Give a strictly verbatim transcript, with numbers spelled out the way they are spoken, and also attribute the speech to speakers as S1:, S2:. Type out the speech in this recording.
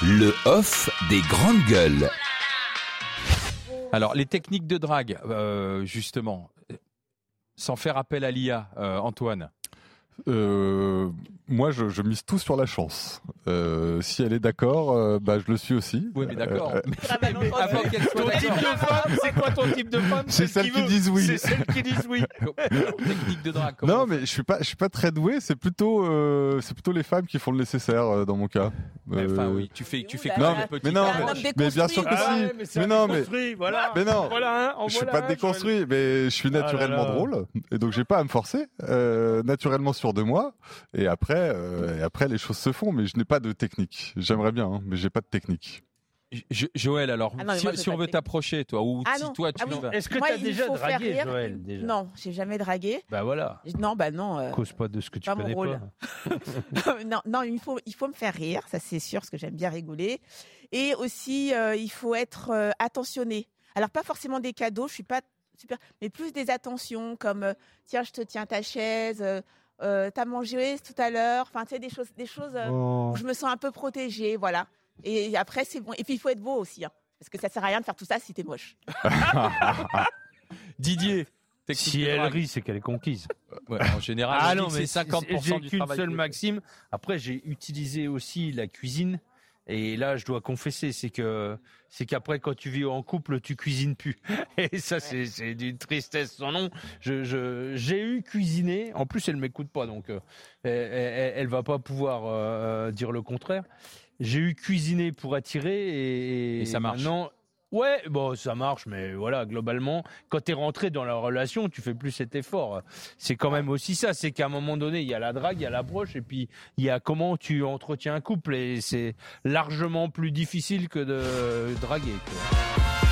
S1: Le off des grandes gueules.
S2: Alors, les techniques de drague, euh, justement, sans faire appel à l'I A, euh, Antoine.
S3: Euh, moi, je, je mise tout sur la chance. Euh, si elle est d'accord, euh, bah, je le suis aussi.
S2: Oui, mais d'accord.
S3: Euh,
S2: mais, mais avant qu'elle soit
S4: Ton type de
S2: d'accord.
S4: femme, c'est quoi ton type de femme?
S3: C'est celles qui
S4: veut.
S3: disent oui.
S4: C'est celles qui disent oui.
S2: Technique de drague. comment
S3: Non,
S2: on fait
S3: mais je suis pas, je suis pas très doué. C'est plutôt, euh, c'est plutôt les femmes qui font le nécessaire euh, dans mon cas.
S2: Mais Enfin,
S3: Euh,
S2: oui, tu fais, tu fais
S5: Non,
S2: quand même
S5: mais-
S2: une petite
S3: mais non,
S5: C'est un
S2: approche.
S5: homme
S3: mais bien sûr que
S5: déconstruit,
S3: si.
S4: Ouais, mais c'est
S3: Mais
S4: un
S3: non, mais
S4: déconstruit, voilà.
S3: mais non.
S4: Voilà un, en
S3: Je suis
S4: voilà
S3: pas
S4: un,
S3: déconstruit, mais je suis naturellement
S4: Ah là là.
S3: drôle, et donc j'ai pas à me forcer. Euh, naturellement sûr de moi, et après, euh, et après les choses se font. Mais je n'ai pas de technique. J'aimerais bien, hein, mais j'ai pas de technique.
S2: Jo- Joël, alors,
S5: Ah non, mais
S2: si,
S5: moi, j'ai
S2: si
S5: pas
S2: on
S5: de
S2: veut
S5: technique.
S2: t'approcher, toi, ou
S5: Ah
S2: si
S5: non.
S2: toi tu
S5: Ah oui.
S2: y vas.
S4: Est-ce que
S5: Moi,
S4: tu as
S5: il
S4: déjà
S5: faut faire
S4: dragué,
S5: rire.
S4: Joël déjà
S5: Non, j'ai jamais dragué.
S4: Bah voilà.
S5: Non, bah non. euh,
S4: Cause pas de ce que tu
S5: pas mon
S4: connais
S5: rôle.
S4: pas.
S5: non, non, il faut, il faut me faire rire, ça c'est sûr, parce que j'aime bien rigoler. Et aussi, euh, il faut être euh, attentionné. Alors pas forcément des cadeaux, je suis pas super, mais plus des attentions comme euh, tiens, je te tiens ta chaise, euh, euh, t'as mangé tout à l'heure. Enfin, tu sais, des choses, des choses euh,
S4: Oh.
S5: où je me sens un peu protégée, voilà. Et après, c'est bon. Et puis il faut être beau aussi, hein, parce que ça sert à rien de faire tout ça si t'es moche.
S2: Didier, technique
S4: Si
S2: de
S4: elle
S2: drague.
S4: rit, c'est qu'elle est conquise.
S2: Ouais, en général,
S4: Ah
S2: on dit
S4: non,
S2: que
S4: mais
S2: c'est cinquante pour cent
S4: j'ai
S2: du
S4: qu'une
S2: travail.
S4: seule
S2: que-
S4: maxime. Après, j'ai utilisé aussi la cuisine. Et là, je dois confesser, c'est que c'est qu'après, quand tu vis en couple, tu cuisines plus. Et ça, c'est c'est d'une tristesse sans nom. Je je j'ai eu cuisiné. En plus, elle m'écoute pas, donc euh, elle, elle, elle va pas pouvoir euh, dire le contraire. J'ai eu cuisiné pour attirer et,
S2: Et ça marche.
S4: Maintenant, ouais, bon, ça marche, mais voilà, globalement, quand t'es rentré dans la relation, tu fais plus cet effort. C'est quand même aussi ça, c'est qu'à un moment donné, il y a la drague, il y a l'approche, et puis il y a comment tu entretiens un couple, et c'est largement plus difficile que de draguer, quoi.